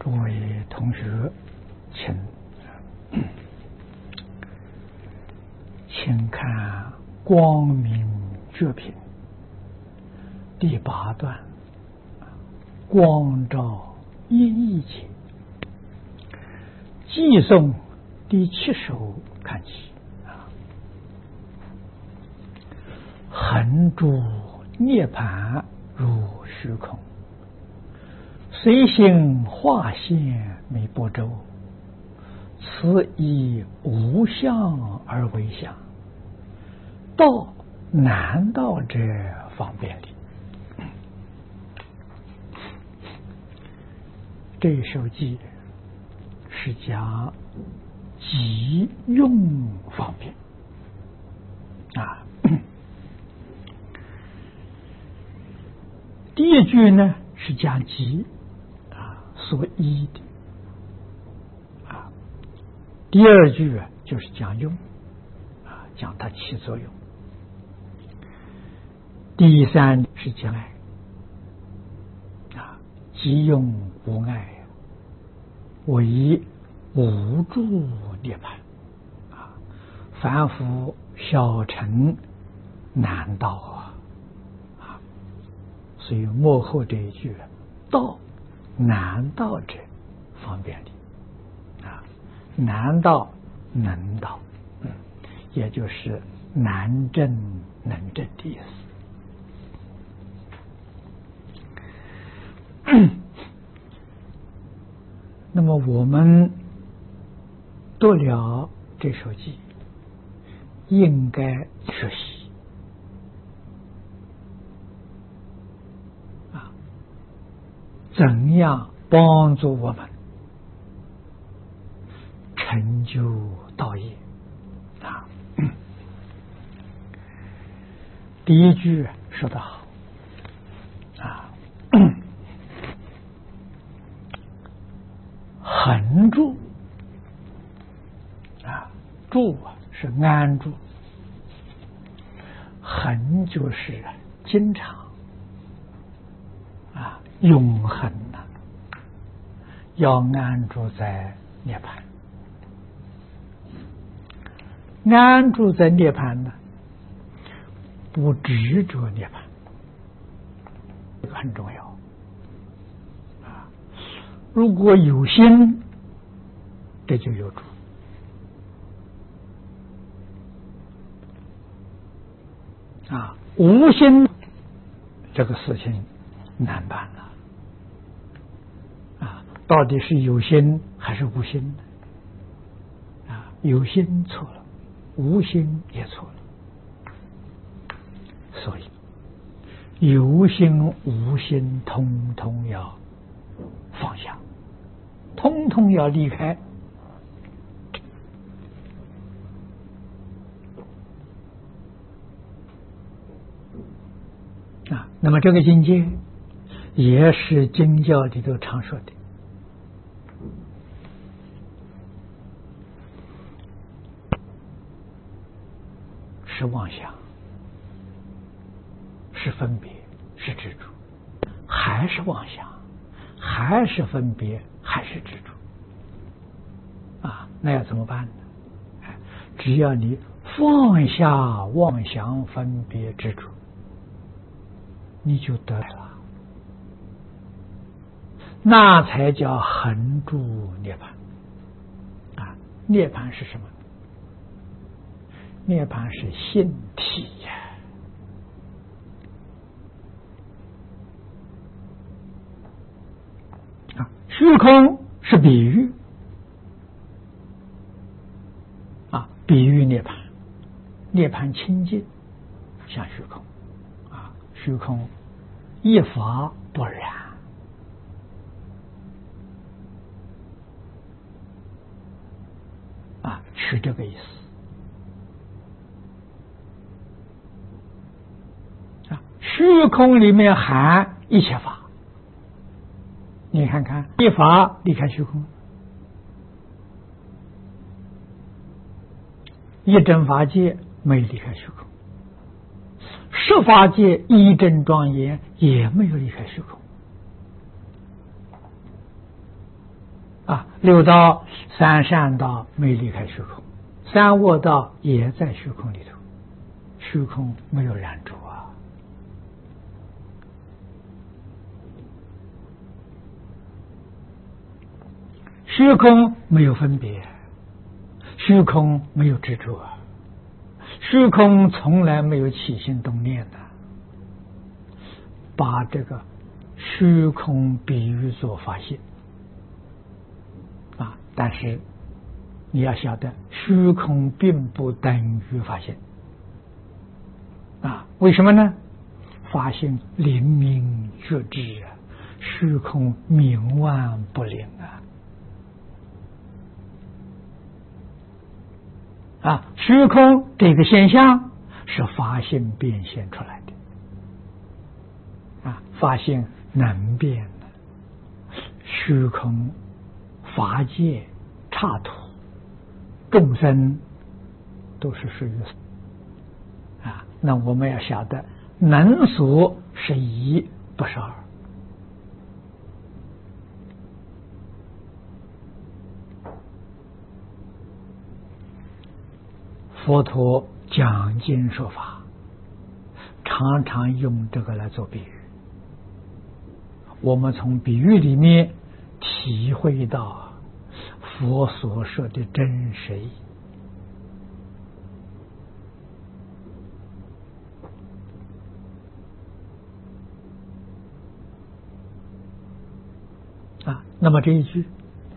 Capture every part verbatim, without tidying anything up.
各位同学，请请看光明觉品第八段，光照一义解，寄诵第七首看起。恒住涅槃如虚空，随行化现弥波洲，此以无相而为相，道难道者方便理。这一首偈是讲即用方便啊。第一句呢是讲即啊所依的啊，第二句啊就是讲用啊，讲它起作用。第三是讲爱啊，即用无碍，为无住涅槃啊，凡夫小乘难道啊。所以幕后这一句道难道者方便理啊，难道能道，嗯，也就是难证能证的意思。那么我们读了这首偈，应该学习怎样帮助我们成就道业啊？第一句说得好啊，恒住啊，住啊是安住，恒就是经常。永恒的，要安住在涅槃。安住在涅槃呢，不执着涅槃，这个很重要啊。如果有心，这就有住啊；无心，这个事情难办了。到底是有心还是无心呢？啊，有心错了，无心也错了。所以有心无心通通要放下，通通要离开。啊，那么这个境界也是经教里头常说的。是妄想，是分别，是执着，还是妄想，还是分别，还是执着啊？那要怎么办呢？只要你放下妄想、分别、执着，你就得了，那才叫恒住涅槃啊！涅槃是什么？涅槃是性体呀、啊！啊，虚空是比喻啊，比喻涅槃，涅槃清净像虚空啊，虚空一法不染啊，是这个意思。虚空里面含一切法，你看看一法离开虚空，一真法界没离开虚空，十法界一真庄严也没有离开虚空啊，六道三善道没离开虚空，三恶道也在虚空里头，虚空没有染着啊。虚空没有分别，虚空没有执着，虚空从来没有起心动念的。把这个虚空比喻作法性啊，但是你要晓得，虚空并不等于法性啊。为什么呢？法性灵明觉知啊，虚空冥顽不灵啊。啊，虚空这个现象是法性变现出来的。啊，法性能变的，虚空、法界、刹土、众生都是属于啊。那我们要晓得，能所是一，不是二。佛陀讲经说法，常常用这个来做比喻。我们从比喻里面体会到佛所说的真实意。啊，那么这一句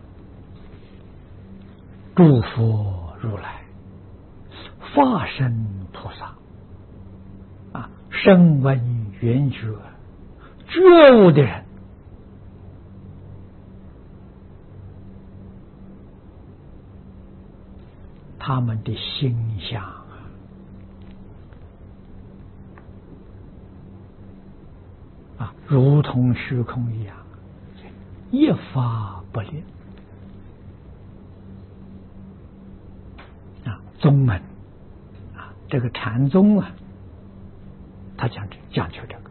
诸佛如来化身菩萨啊，声闻缘觉觉悟的人，他们的心相啊，如同虚空一样，一法不离啊。宗门啊，这个禅宗啊，他讲讲究这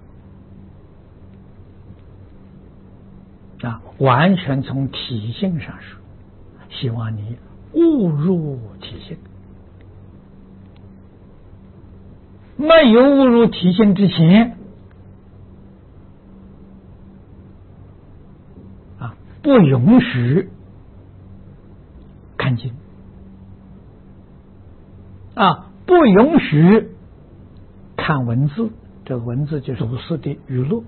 个啊，完全从体性上说，希望你误入体性。没有误入体性之前啊，不允许看经啊，不允许看文字，这个文字就是俗世的娱乐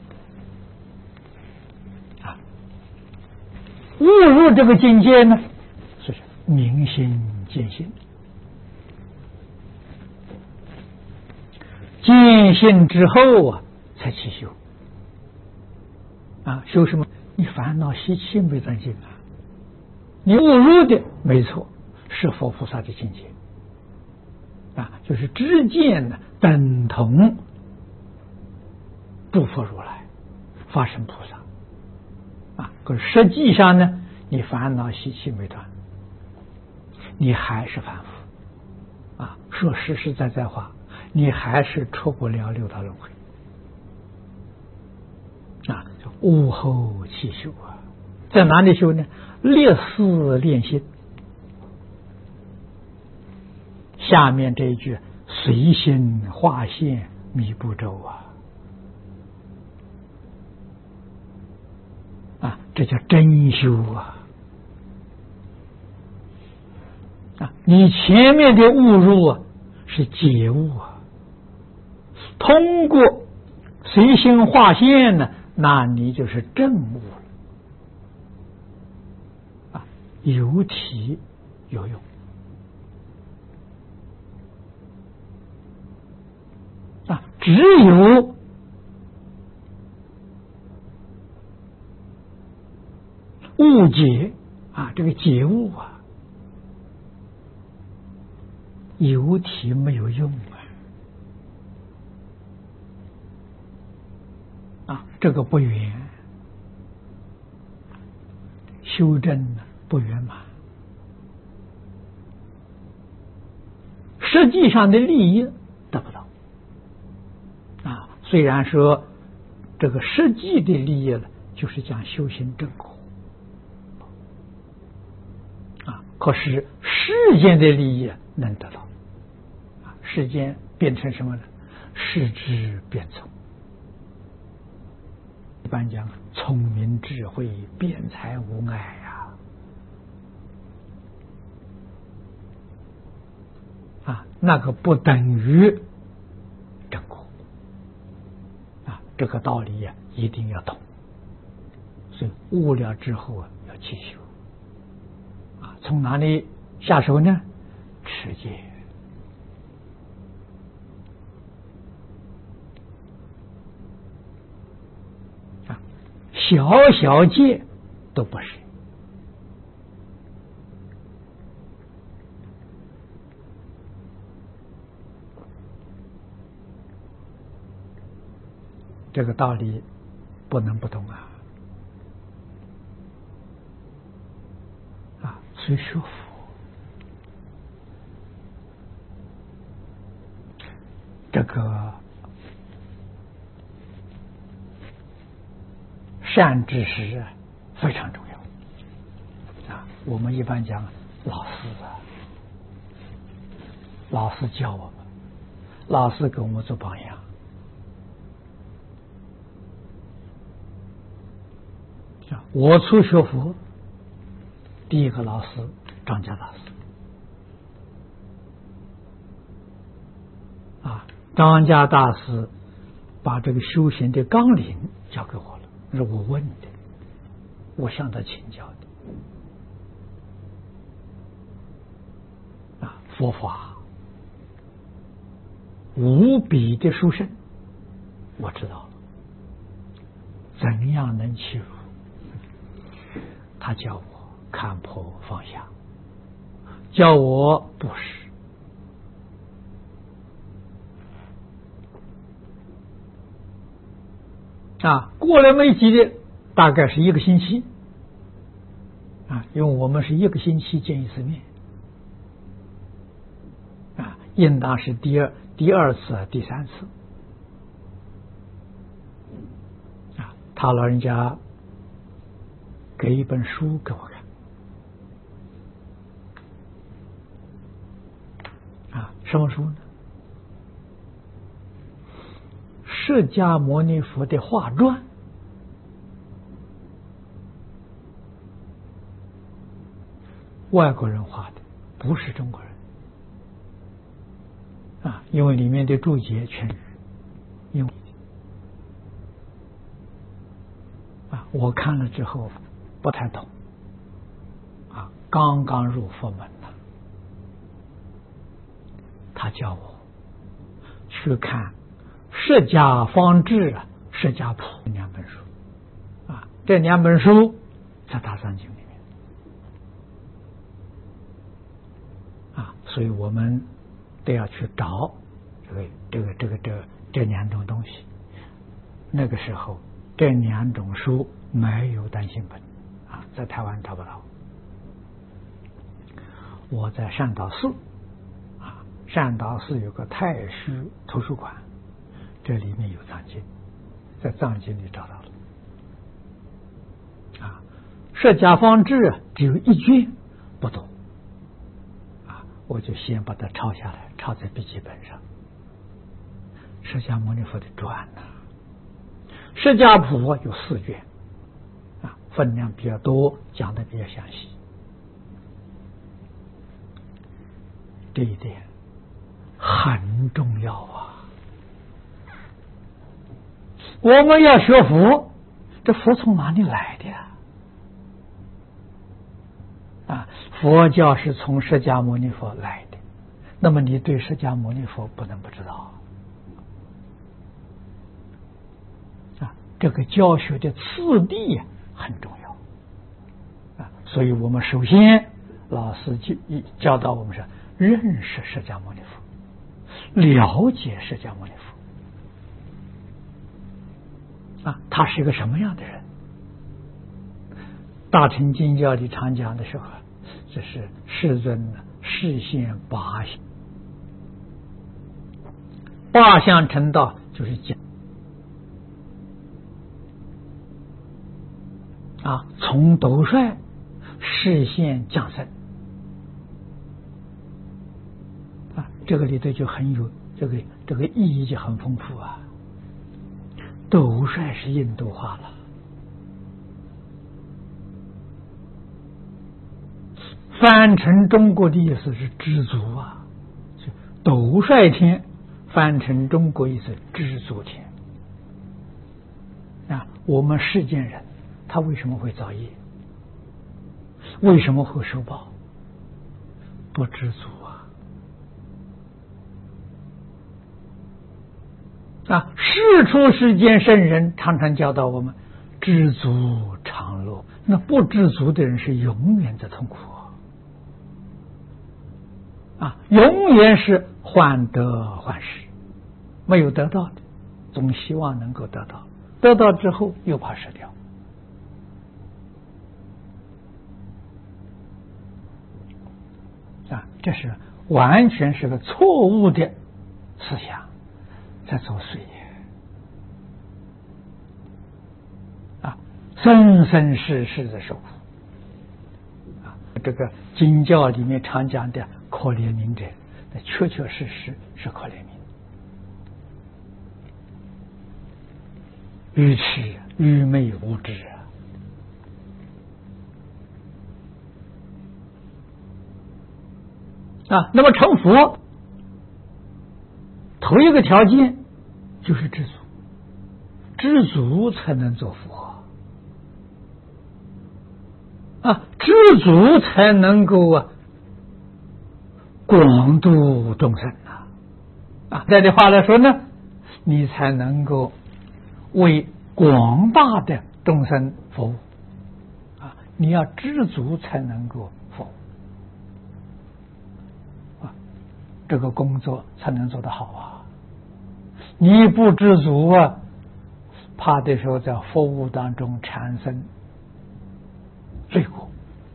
啊。误入这个境界呢，是明心见性，见性之后啊，才去修啊。修什么？你烦恼习气没长进啊，你误入的没错，是佛菩萨的境界啊，就是知见呢等同诸佛如来法身菩萨啊。可是实际上呢，你烦恼习气没断，你还是凡夫啊。说实实在在话，你还是出不了六道轮回啊。悟后起修啊，在哪里修呢？立思练心。下面这一句随心化现弥不周啊啊，这叫真修啊啊！你前面的误入啊是解悟啊，通过随心化现呢，那你就是证悟了啊，有体有用啊，只有误解啊，这个解悟啊，有体没有用啊，啊，这个不圆，修正不圆满，实际上的利益得不到啊。虽然说这个实际的利益呢，就是讲修行正果可是世间的利益能得到，世间变成什么呢？视之变聪。一般讲，聪明智慧，辩才无碍呀、啊！啊，那个不等于正果啊，这个道理呀、啊，一定要懂。所以悟了之后啊，要去修啊，从哪里下手呢？持戒。小小戒都不是，这个道理不能不懂啊！啊，所以学佛，这个善知识非常重要啊！我们一般讲老师啊，老师教我们，老师给我们做榜样啊！我初学佛，第一个老师张家大师啊，张家大师把这个修行的纲领教给我了。是我问的，我向他请教的啊！佛法无比的殊胜，我知道了，怎样能契入？他教我看破放下，教我布施。啊，过了没几天，大概是一个星期啊，因为我们是一个星期见一次面啊，应当是第二第二次、第三次啊。他老人家给一本书给我看啊，什么书呢？释迦牟尼佛的画传，外国人画的，不是中国人啊，因为里面的注解全是英文啊，我看了之后不太懂啊，刚刚入佛门呢，他叫我去看释迦方志、释迦谱两本书啊，这两本书在大藏经里面啊，所以我们都要去找这个这个这个这这两种东西。那个时候这两种书没有单行本啊，在台湾找不到。我在善导寺啊，善导寺有个太虚图书馆。这里面有藏经，在藏经里找到了啊。释迦方志只有一卷，不多啊，我就先把它抄下来，抄在笔记本上。释迦牟尼佛的传呢、啊，释迦谱有四卷啊，分量比较多，讲的比较详细。这一点很重要啊。我们要学佛，这佛从哪里来的呀？啊，佛教是从释迦牟尼佛来的，那么你对释迦牟尼佛不能不知道啊。这个教学的次第很重要啊，所以我们首先老师就教导我们是认识释迦牟尼佛，了解释迦牟尼佛。啊，他是一个什么样的人？大乘经教里常讲的时候，这是世尊示现八相，八相成道就是讲啊，从斗率示现降生这个里头就很有这个这个意义就很丰富啊。斗率是印度话了，翻成中国的意思是知足啊，斗率天翻成中国意思知足天啊。我们世间人他为什么会造业？为什么会受报？不知足啊！啊，世出世间圣人常常教导我们知足常乐，那不知足的人是永远在痛苦啊，永远是患得患失，没有得到的总希望能够得到，得到之后又怕失掉啊，这是完全是个错误的思想在作祟啊，生生世世的受苦啊。这个经教里面常讲的可怜悯者，那确确实实是可怜悯，愚痴愚昧无知啊。啊，那么成佛头一个条件就是知足，知足才能做佛啊，知足才能够啊广度众生啊啊，这句话来说呢，你才能够为广大的众生服务啊，你要知足才能够服务啊，这个工作才能做得好啊。你不知足啊，怕的时候在服务当中产生罪过。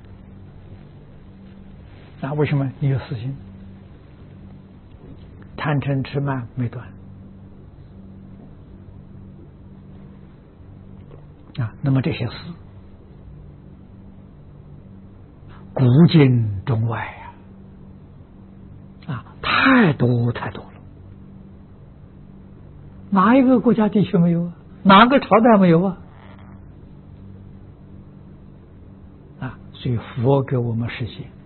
那为什么你有私心？贪嗔痴慢没断啊，那么这些事古今中外啊，啊，太多太多了。哪一个国家地区没有啊？哪个朝代没有啊？啊，所以佛给我们实现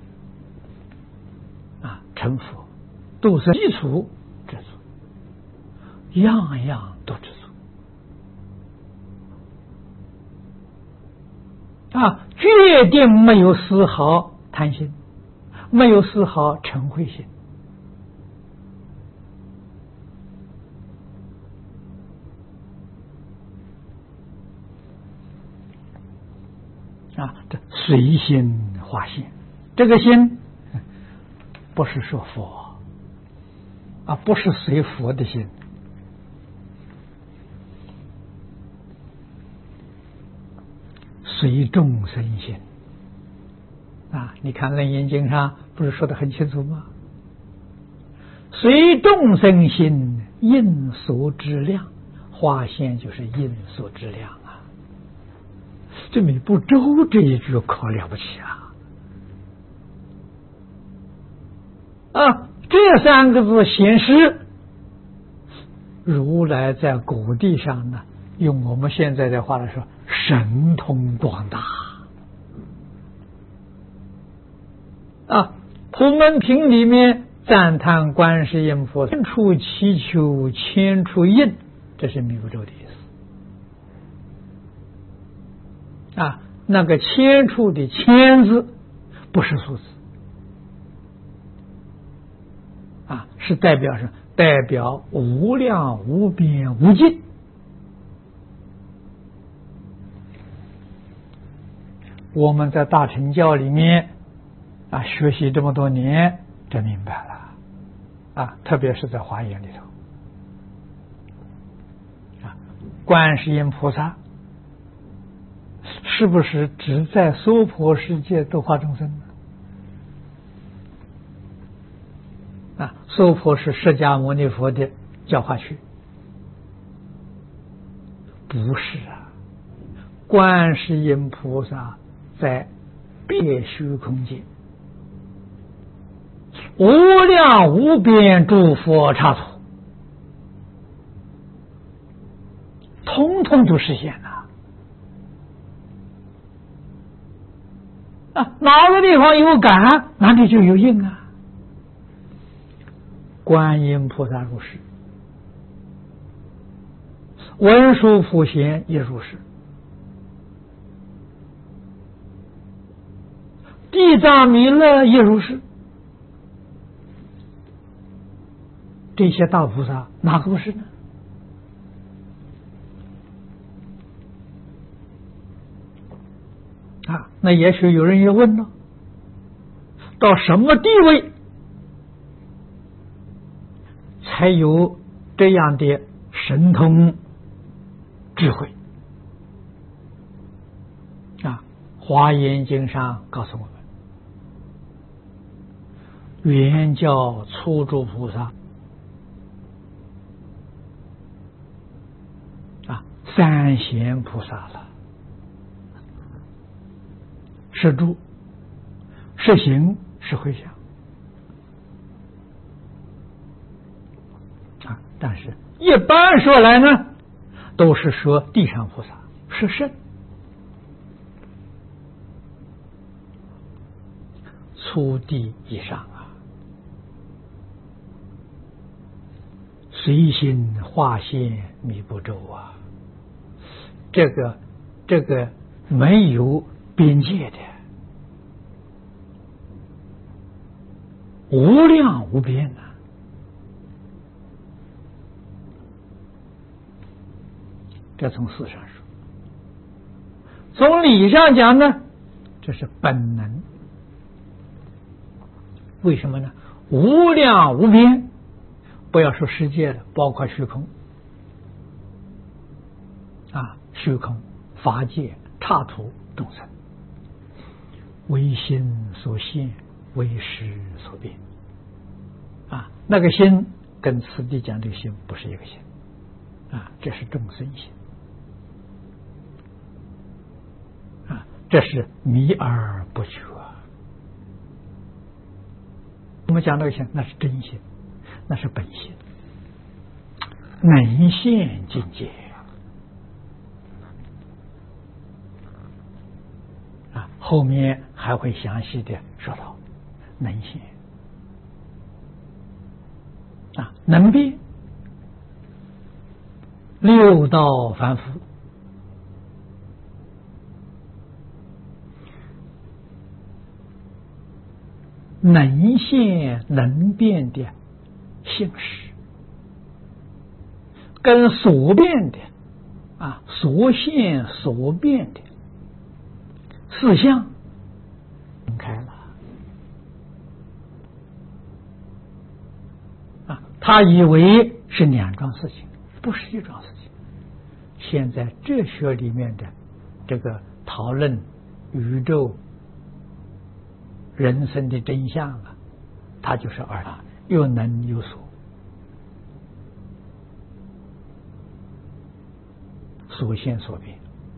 啊，成佛都是基础知足，样样都知足啊，决定没有丝毫贪心，没有丝毫嗔恚心。啊，这随心化现，这个心不是说佛啊，不是随佛的心，随众生心啊。你看《楞严经》上不是说得很清楚吗？随众生心，应所知量，化现就是应所知量。这你不周这一句可了不起啊！啊，这三个字显示如来在果地上呢，用我们现在的话来说，神通广大啊。普门品里面赞叹观世音菩萨，千处祈求千处应，这是弥不周的意思。啊，那个千处的千字不是数字啊，是代表什么？代表无量无边无尽。我们在大乘教里面啊学习这么多年，就明白了啊，特别是在华严里头啊，观世音菩萨是不是只在娑婆世界度化众生呢？啊，娑婆是释迦牟尼佛的教化区，不是啊。观世音菩萨在别虚空界无量无边诸佛刹土，通通都实现了。啊，哪个地方有感，哪里就有应啊。观音菩萨如是，文殊普贤也如是，地藏弥勒也如是。这些大菩萨哪个不是呢？啊，那也许有人也问了，到什么地位才有这样的神通智慧？啊，华严经上告诉我们，原教初住菩萨啊，三贤菩萨了，是住，是行，是回向啊。但是一般说来呢，都是说地上菩萨是圣，初地以上啊，随心化现弥不周啊，这个这个没有边界的，无量无边呐、啊。这从事上说，从理上讲呢，这是本能。为什么呢？无量无边，不要说世界了，包括虚空啊，虚空、法界、刹土、众生，为心所现，为识所变啊。那个心跟此地讲这个心不是一个心啊，这是众生心啊，这是迷而不觉。我们讲那个心，那是真心，那是本心，能现境界啊。后面还会详细的说到能现啊，能变，六道凡夫能现能变的性识，跟所变的啊所现所变的四相分开了啊，他以为是两桩事情，不是一桩事情。现在哲学里面的这个讨论宇宙人生的真相啊，它就是二大，有能有所，所现所变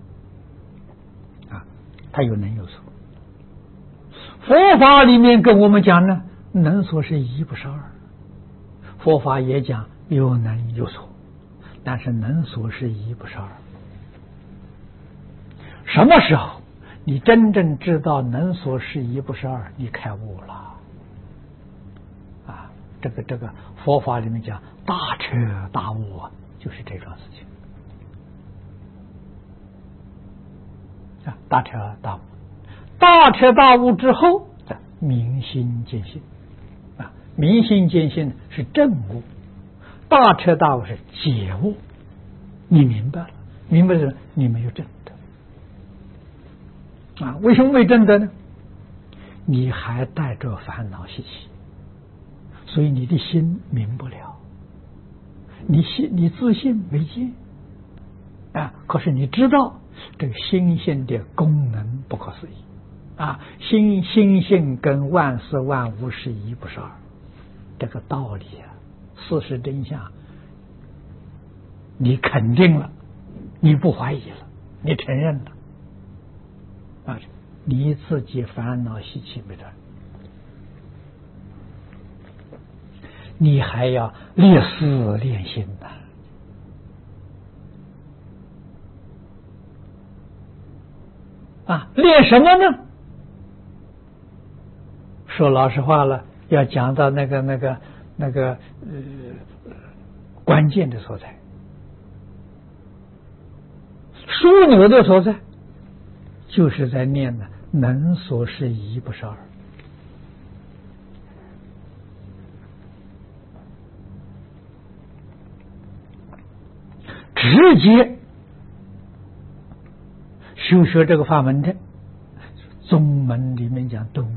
啊，它有能有所。佛法里面跟我们讲呢，能所是一不是二，佛法也讲有能有所，但是能所是一不是二。什么时候你真正知道能所是一不是二，你开悟了啊！这个这个佛法里面讲大彻大悟啊，就是这桩事情啊！大彻大悟，大彻大悟之后，明心见性啊！明心见性是正悟，大彻大悟是解悟。你明白了，明白了，你没有证得啊？为什么没证得呢？你还带着烦恼习气，所以你的心明不了，你信你自信没见啊。可是你知道这个心性的功能不可思议啊，心心性跟万事万物是一不是二，这个道理啊，事实真相，你肯定了，你不怀疑了，你承认了啊，你自己烦恼习气没断你还要立思练心呐、啊！啊，练什么呢？说老实话了，要讲到那个那个那个呃关键的所在，枢纽的所在，就是在念呢，能所是一，不是二。直接修学这个法门的，宗门里面讲顿悟，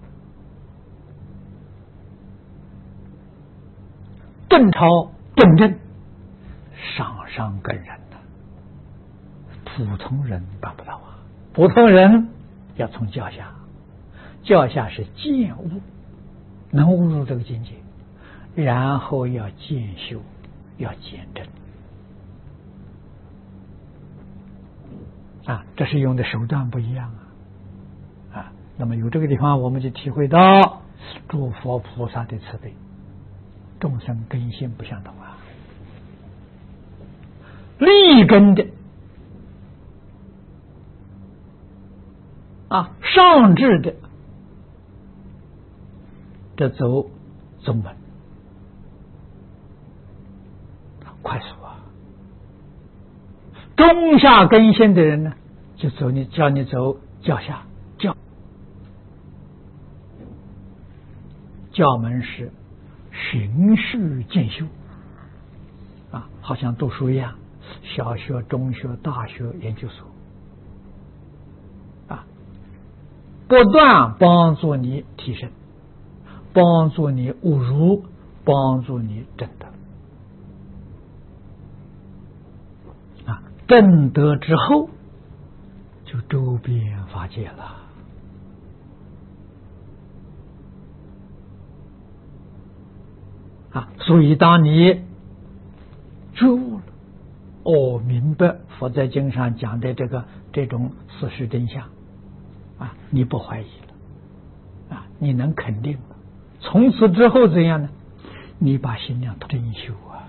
顿超顿正，上上根人的，普通人办不到啊！普通人要从教下，教下是见悟，能悟入这个境界，然后要渐修，要渐正。啊，这是用的手段不一样啊！啊，那么有这个地方，我们就体会到诸佛菩萨的慈悲，众生根性不相同啊。立根的啊，上智的，这走宗门，快速啊！中下根性的人呢，就走你叫你走教下，教教门是循序渐修啊，好像读书一样，小学、中学、大学、研究所啊，不断帮助你提升，帮助你悟入，帮助你证得。证得之后，就周边法界了啊！所以，当你觉悟了，哦，明白佛在经上讲的这个这种事实真相啊，你不怀疑了啊，你能肯定了。从此之后怎样呢？你把心量真修啊！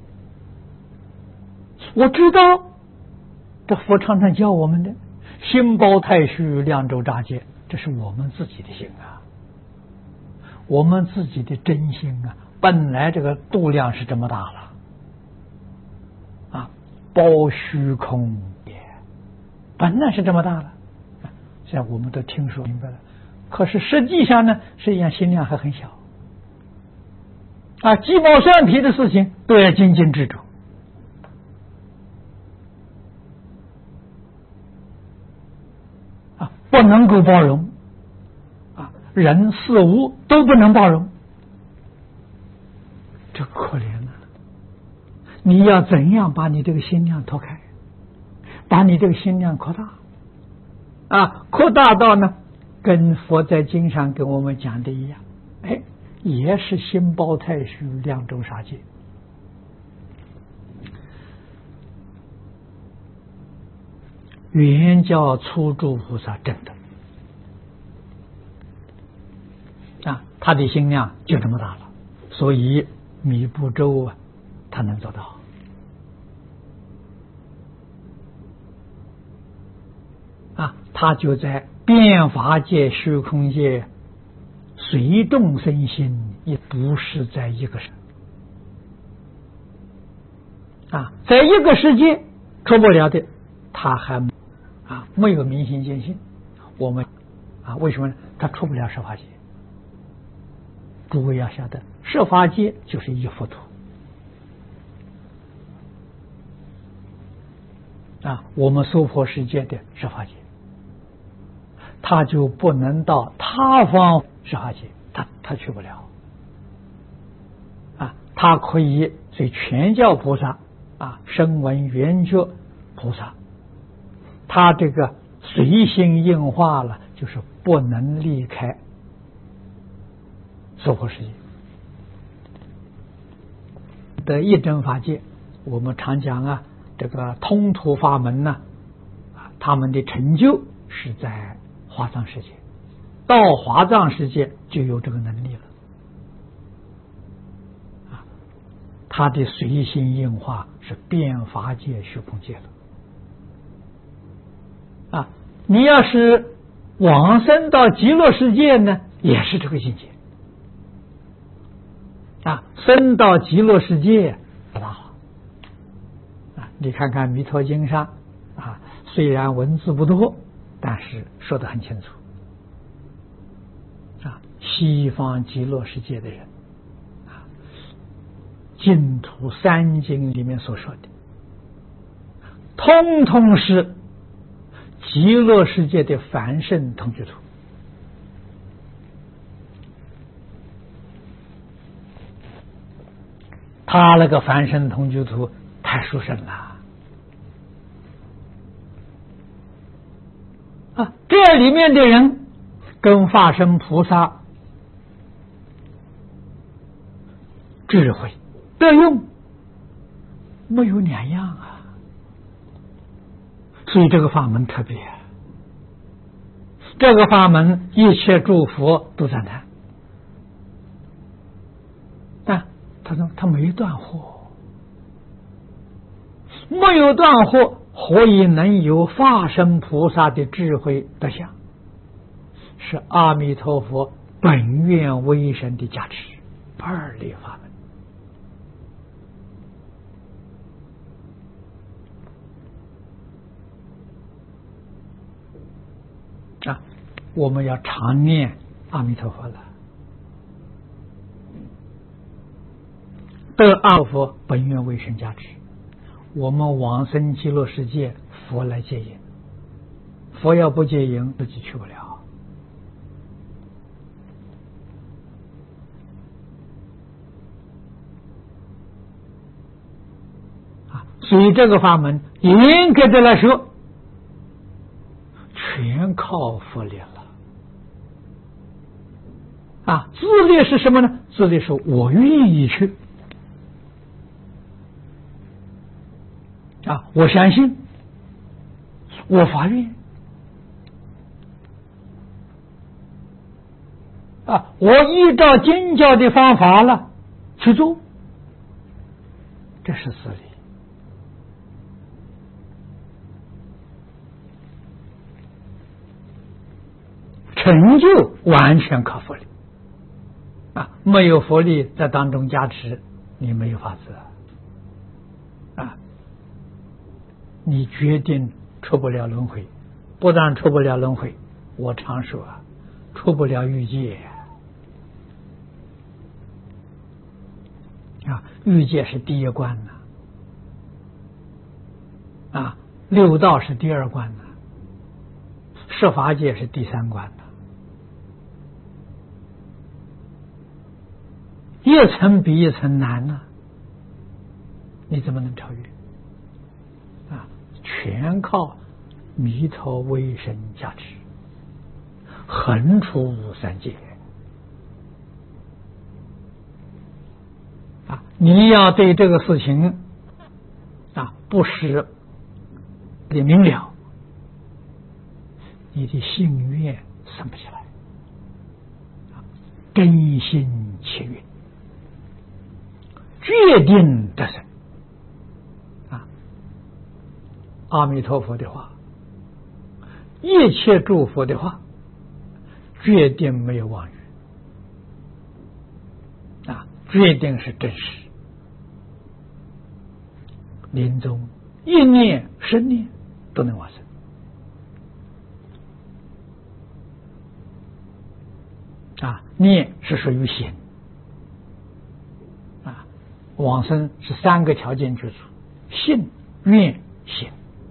我知道。这佛常常教我们的心包太虚，量周匝界，这是我们自己的心啊，我们自己的真心啊，本来这个度量是这么大了啊，包虚空也，本来是这么大了，现在我们都听说明白了，可是实际上呢，实际上心量还很小啊，鸡毛蒜皮的事情都要精进执着。不能够包容啊，人事物都不能包容，这可怜了。你要怎样把你这个心量拓开，把你这个心量扩大啊，扩大到呢，跟佛在经上跟我们讲的一样，哎，也是心包太虚，量周匝界。原教初住菩萨证的啊，他的心量就这么大了，所以弥部洲啊，他能做到啊，他就在变法界、虚空界随众生心，也不是在一个世啊，在一个世界出不了的，他还。啊，没有明心见性，我们啊，为什么呢？他出不了十法界。诸位要晓得，十法界就是一佛土啊，我们娑婆世界的十法界，他就不能到他方十法界，他他去不了啊，他可以随全教菩萨啊，声闻缘觉菩萨。他这个随心应化了，就是不能离开娑婆世界的一真法界。我们常讲啊，这个通途法门呢，啊，他们的成就是在华藏世界，到华藏世界就有这个能力了它的随心应化是遍法界虚空界了啊！你要是往生到极乐世界呢，也是这个境界啊！生到极乐世界不大好啊！你看看《弥陀经》上啊，虽然文字不多，但是说得很清楚啊！西方极乐世界的人啊，净土三经里面所说的，通通是极乐世界的凡圣同居土。他那个凡圣同居土太殊胜了啊！这里面的人跟化身菩萨智慧德用没有两样啊！所以这个法门特别，这个法门一切诸佛都赞叹。但他说他没断惑，没有断惑，何以能有化身菩萨的智慧德相？是阿弥陀佛本愿威神的加持，二力法门啊！我们要常念阿弥陀佛了，得阿弥陀佛本愿威神加持，我们往生极乐世界，佛来接引。佛要不接引，自己去不了啊！所以这个法门严格的来说，全靠佛力了啊！自力是什么呢？自力是我愿意去啊！我相信，我发愿啊！我依照经教的方法了去做，这是自力。成就完全靠佛力啊！没有佛力在当中加持，你没有法子啊！你决定出不了轮回，不但出不了轮回，我常说啊，出不了欲界啊！欲界是第一关呢啊，六道是第二关呢，十法界是第三关呢。一层比一层难呢、啊，你怎么能超越啊？全靠弥陀威神加持，横出三界啊！你要对这个事情啊不是的明了，你的心愿生不起来啊！真心切愿，决定得胜啊！阿弥陀佛的话，一切诸佛的话，决定没有妄语啊！决定是真实。临终一念十念都能往生啊！念是属于心。往生是三个条件具足：信、愿、行。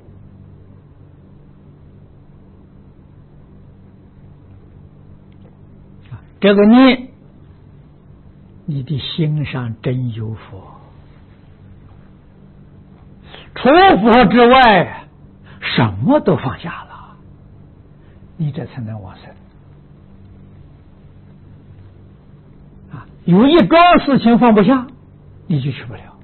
这个念，你的心上真有佛，除佛之外，什么都放下了，你这才能往生啊！有一桩事情放不下，你就去不了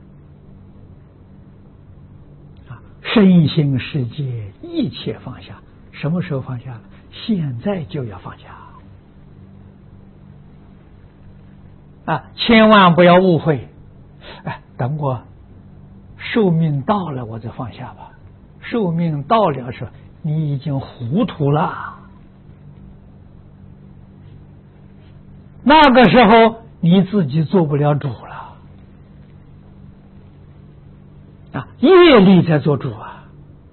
啊！身心世界一切放下，什么时候放下？现在就要放下啊！千万不要误会，哎， 等我寿命到了，我再放下吧。寿命到了时候，你已经糊涂了。那个时候你自己做不了主了啊！业力在做主啊！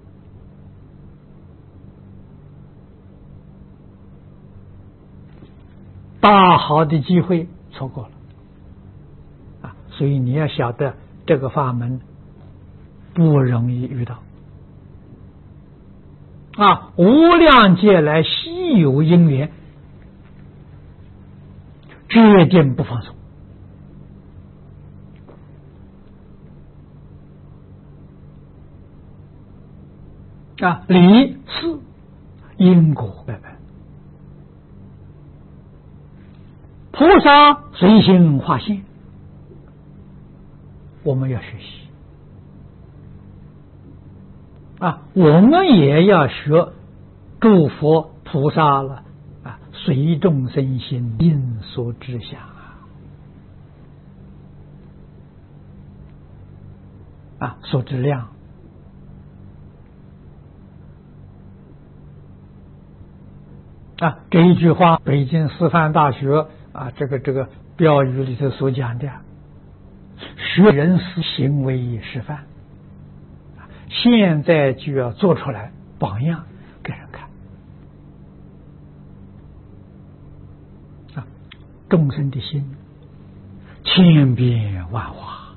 大好的机会错过了啊！所以你要晓得，这个法门不容易遇到啊！无量劫来稀有因缘，决定不放松啊！理事因果拜拜，菩萨随心化现，我们要学习啊！我们也要学诸佛菩萨了啊！随众生心，应所知想啊！啊，所知量啊！这一句话，北京师范大学啊，这个这个标语里头所讲的，学人思行为示范，现在就要做出来榜样给人看啊！众生的心千变万化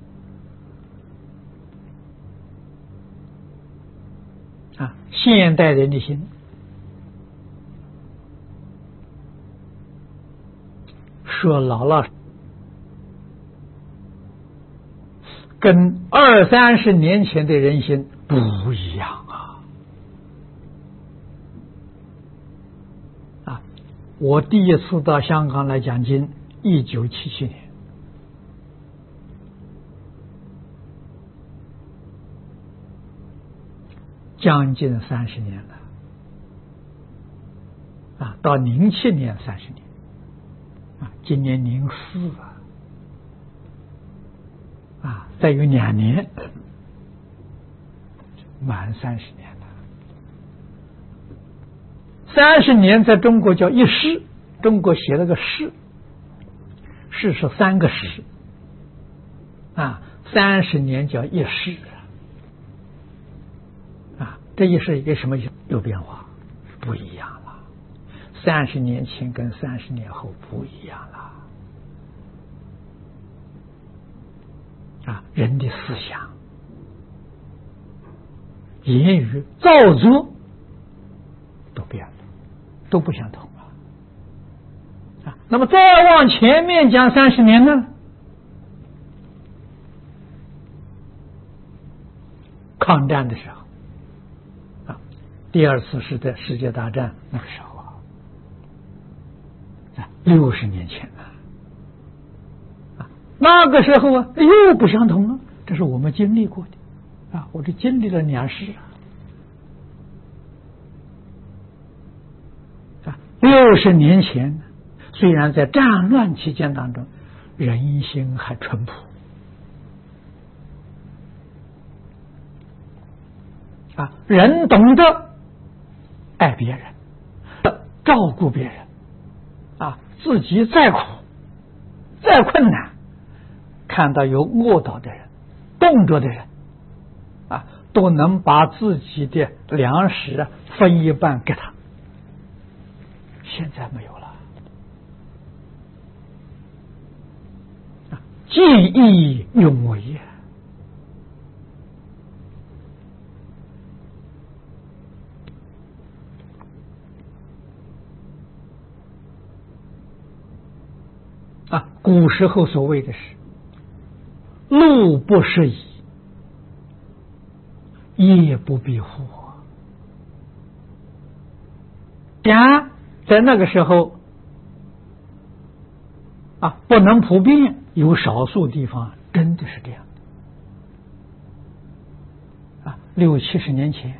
啊！现代人的心，说老了，跟二三十年前的人心不一样啊！啊，我第一次到香港来讲经，一九七七年，将近三十年了啊，到零七年三十年。今年零四啊，啊，再有两年，满三十年了。三十年在中国叫一世，中国写了个世，世是三个世啊，三十年叫一世啊，这一世有什么有变化？不一样了。三十年前跟三十年后不一样了啊！人的思想、言语、造作都变了，都不相同了啊！那么再往前面讲三十年呢？抗战的时候啊，第二次世界世界大战那个时候。六十年前了啊，那个时候啊又不相同了，这是我们经历过的啊，我这经历了两世啊。六十年前，虽然在战乱期间当中，人心还淳朴啊，人懂得爱别人，照顾别人啊。自己再苦再困难，看到有饿倒的人、冻着的人啊，都能把自己的粮食分一半给他。现在没有了啊，见义勇为啊！啊，古时候所谓的是路不拾遗，夜不闭户。讲在那个时候啊，不能普遍，有少数地方真的是这样的啊。六七十年前，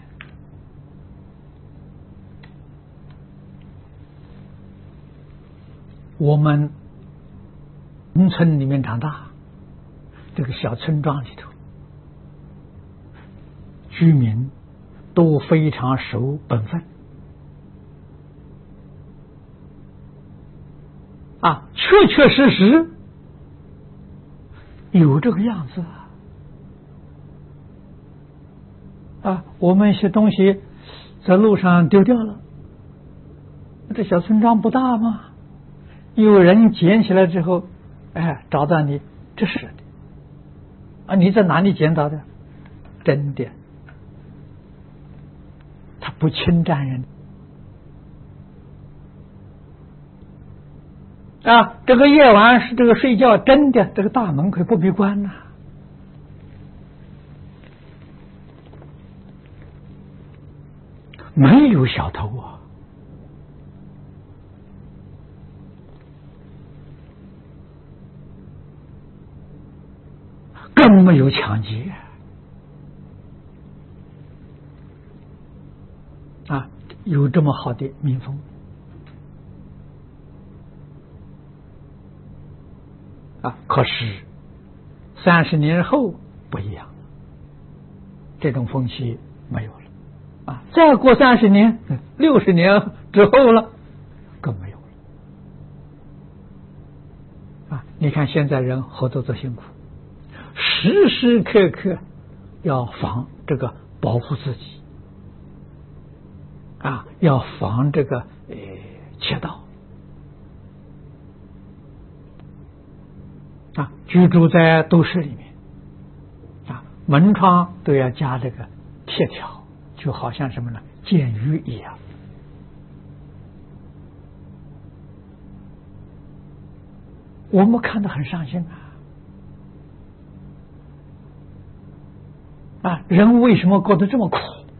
我们农村里面长大， 这个小村庄里头，居民都非常守本分啊，确确实实有这个样子啊。啊，我们一些东西在路上丢掉了，这小村庄不大吗？有人捡起来之后，哎，找到你，这是的啊，你在哪里捡到的？真的，他不侵占人啊。这个夜晚是这个睡觉，真的，这个大门可不必关呐、啊。没有小偷啊，更没有抢劫啊！有这么好的民风啊！可是三十年后不一样，这种风气没有了。啊，再过三十年、六十年之后了，更没有了。啊，你看现在人活得多辛苦，时时刻刻要防这个保护自己，啊，要防这个呃窃盗，啊，居住在都市里面，啊，门窗都要加这个铁条。就好像什么呢？监狱一样我们看得很伤心啊！啊，人为什么过得这么苦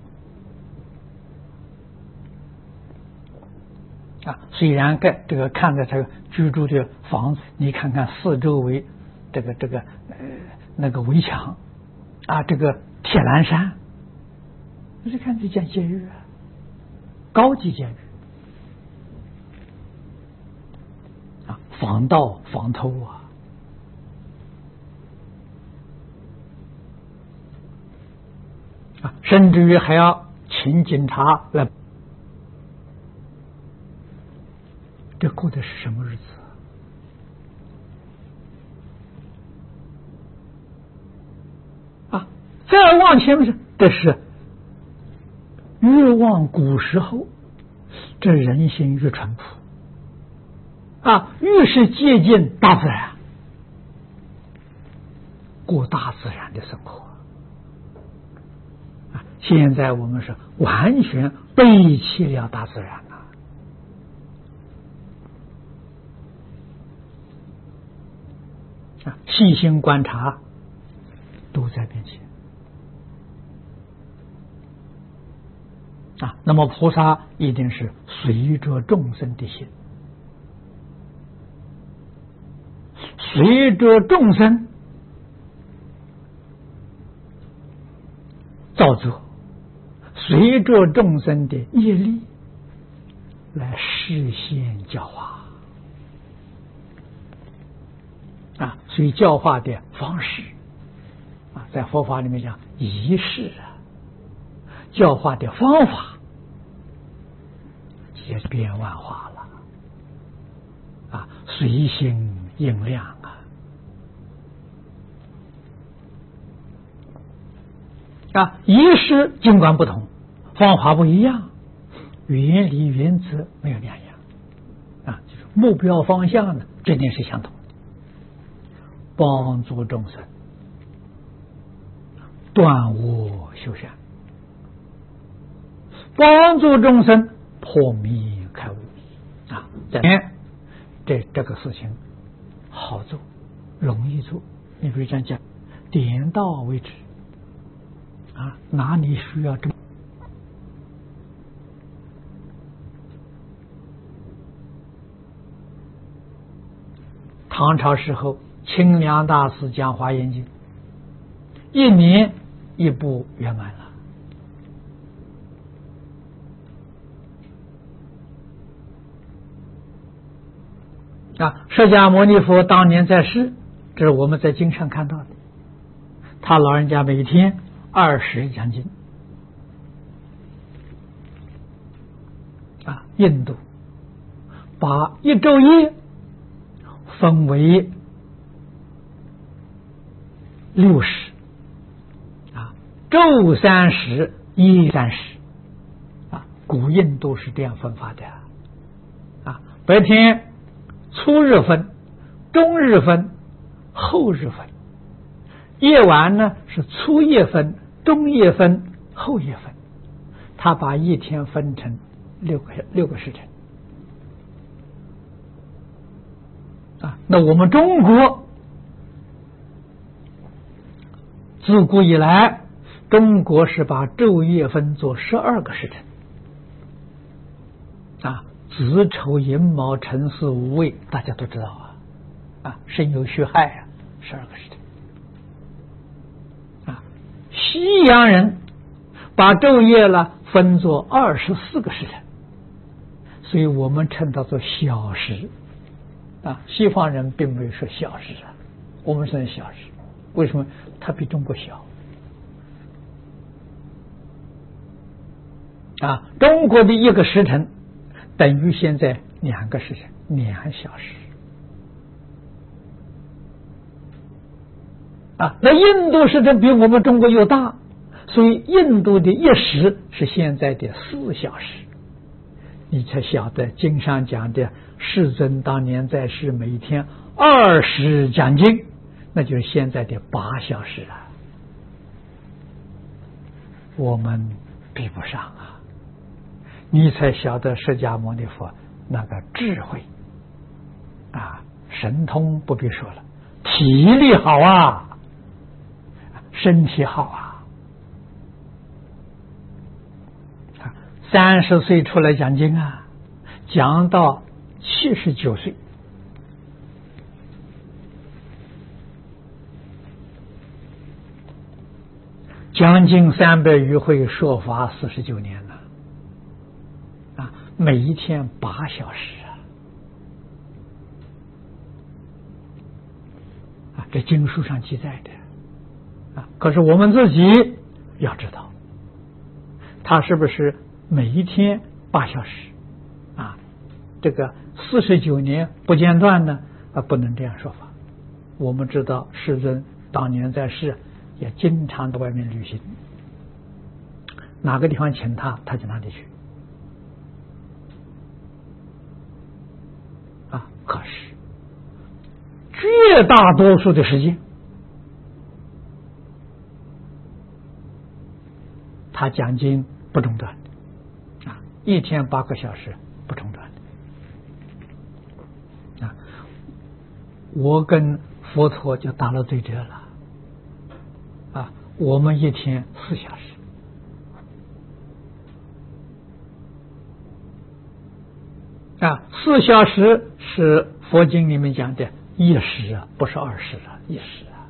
啊？虽然盖这个看着这个居住的房子，你看看四周围这个这个呃那个围墙啊，这个铁栏杆。不是看这间监狱啊，高级监狱啊，防盗防偷啊，啊，甚至于还要请警察来，这过的是什么日子啊？再往前面是，这是。越往古时候，这人心越淳朴啊，越是接近大自然，过大自然的生活啊。现在我们是完全背弃了大自然了啊，细心观察，都在变迁。啊，那么菩萨一定是随着众生的心，随着众生造作，随着众生的业力来实现教化啊。所以教化的方式啊，在佛法里面讲仪式啊，教化的方法也变万化了啊，随心应量啊啊，仪式尽管不同，方法不一样，原理原则没有两样啊，就是目标方向呢，这点是相同的，帮助众生断恶修善，帮助众生破迷开悟啊！这这这个事情好做，容易做。你比如讲讲，点到为止啊，哪里需要这么？唐朝时候，清凉大师讲《华严经》，一年一部圆满了。啊，释迦牟尼佛当年在世，这是我们在经上看到的。 他老人家每天二十讲经啊。印度把一昼夜分为六时啊，昼三时，夜三时啊。古印度是这样分法的啊，白天初日分，中日分，后日分。夜晚呢是初夜分，中夜分，后夜分。他把一天分成六个六个时辰啊。那我们中国自古以来，中国是把昼夜分作十二个时辰啊。子丑寅卯辰巳午未，大家都知道啊啊，申酉戌亥啊，十二个时辰。西洋人把昼夜了分作二十四个时辰，所以我们称它做小时啊。西方人并没有说小时啊，我们说小时，为什么？它比中国小啊。中国的一个时辰等于现在两个时辰，两小时啊。那印度时辰比我们中国又大，所以印度的一时是现在的四小时。你才晓得经上讲的世尊当年在世每天二十讲经，那就是现在的八小时了。我们比不上啊！你才晓得释迦牟尼佛那个智慧啊，神通不必说了，体力好啊，身体好啊。三十岁出来讲经啊，讲到七十九岁，将近三百余会，说法四十九年了啊，每一天八小时啊，啊，这经书上记载的啊。可是我们自己要知道，他是不是每一天八小时啊？这个四十九年不间断呢？啊，不能这样说法。我们知道世尊当年在世也经常到外面旅行，哪个地方请他，他就哪里去啊。可是绝大多数的时间，他讲经不中断的啊，一天八个小时不中断的啊。我跟佛陀就打了对折了啊，我们一天四小时啊，四小时是佛经里面讲的一时啊，不是二时啊，一时啊。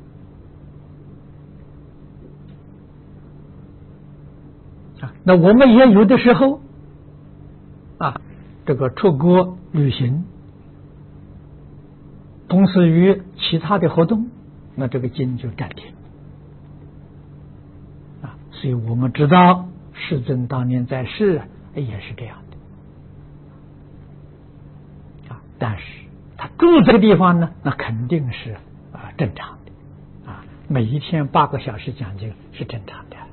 啊，那我们也有的时候啊，这个出国旅行，同时于其他的活动，那这个经就暂停啊。所以我们知道世尊当年在世也是这样的啊。但是他住这个地方呢，那肯定是啊正常的啊，每一天八个小时讲经是正常的。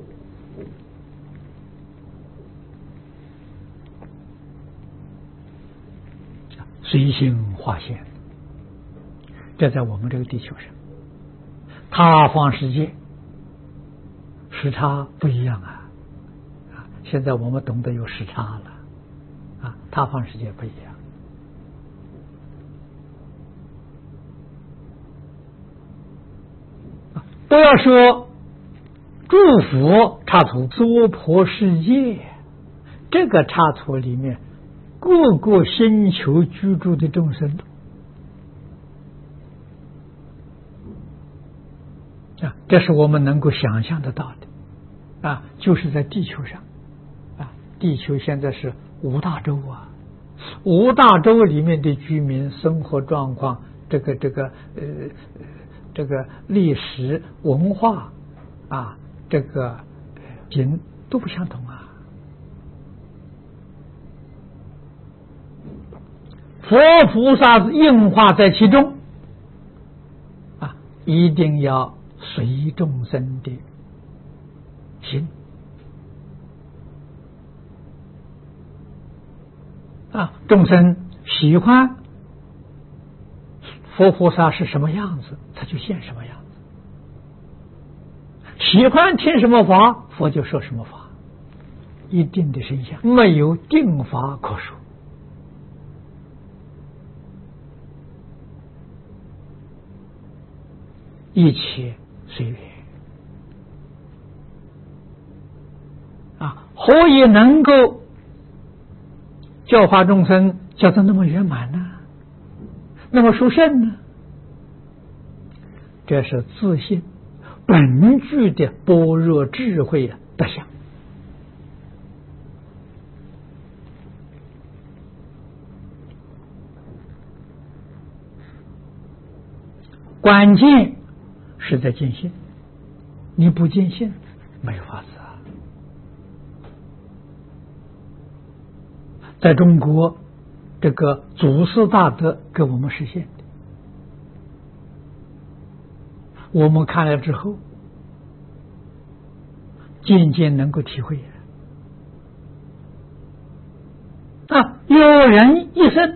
随心化现，这在我们这个地球上，他方世界时差不一样啊！啊，现在我们懂得有时差了啊，他方世界不一样。不要说祝福插图娑婆世界，这个插图里面各个星球居住的众生啊，这是我们能够想象得到的啊，就是在地球上啊，地球现在是五大洲啊，五大洲里面的居民生活状况，这个这个呃这个历史文化啊，这个经都不相同啊。佛菩萨应化在其中啊，一定要随众生的心啊，众生喜欢佛菩萨是什么样子，他就现什么样子；喜欢听什么法，佛就说什么法，一定的身相，没有定法可说。一切随缘啊，何以能够教化众生教得那么圆满呢？那么殊胜呢？这是自信本具的般若智慧德相。关键是在见性，你不见性没有法子啊。在中国，这个祖师大德给我们实现的，我们看了之后，渐渐能够体会啊，有人一生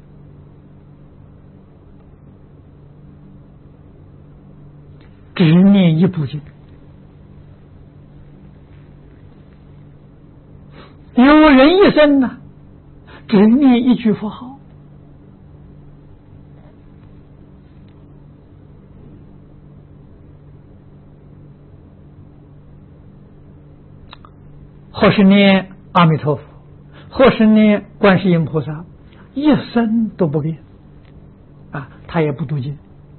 只念一部经，有人一生呢只念一句佛号，或是念阿弥陀佛，或是念观世音菩萨，一生都不变啊，他也不读经，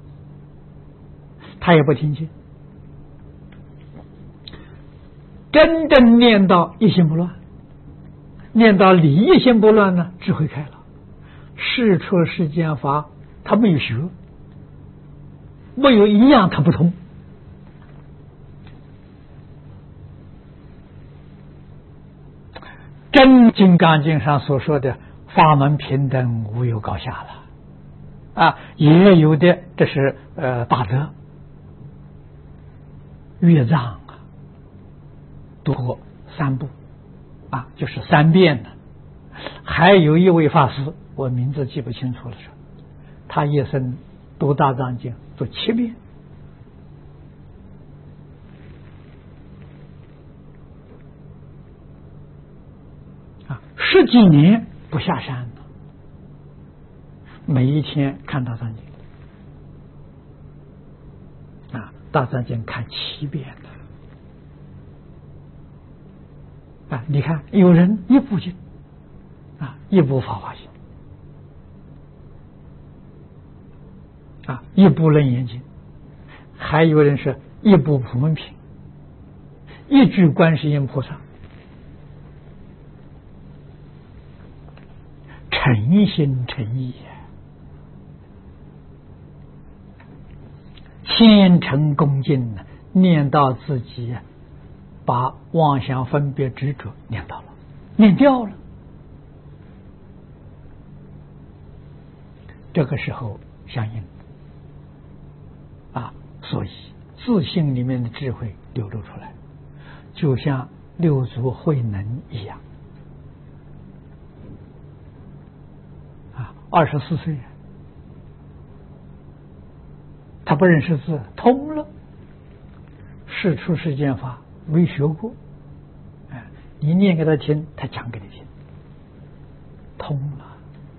他也不听经，真正念到一心不乱，念到理一心不乱呢，智慧开了，事出世间法他没有学，没有一样他不通。真金刚经上所说的法门平等，无有高下了啊，也有的这是呃大德乐藏啊，读过三部啊，就是三遍的。还有一位法师，我名字记不清楚了，他一生读大藏经读七遍。啊，十几年不下山了，每一天看大藏经啊，大藏经看七遍的啊。你看，有人一部经啊，一部法华经啊，一部楞严经，还有人是一部普门品，一句观世音菩萨。诚心诚意，虔诚恭敬，念到自己把妄想分别执着念到了，念掉了，这个时候相应啊，所以自性里面的智慧流露出来，就像六祖慧能一样。二十四岁，他不认识字，通了。事出世间法没学过，哎，你念给他听，他讲给你听，通了。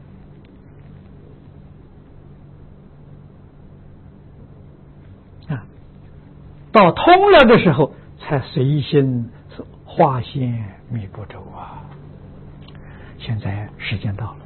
啊，到通了的时候，才随心化现弥陀咒啊！现在时间到了。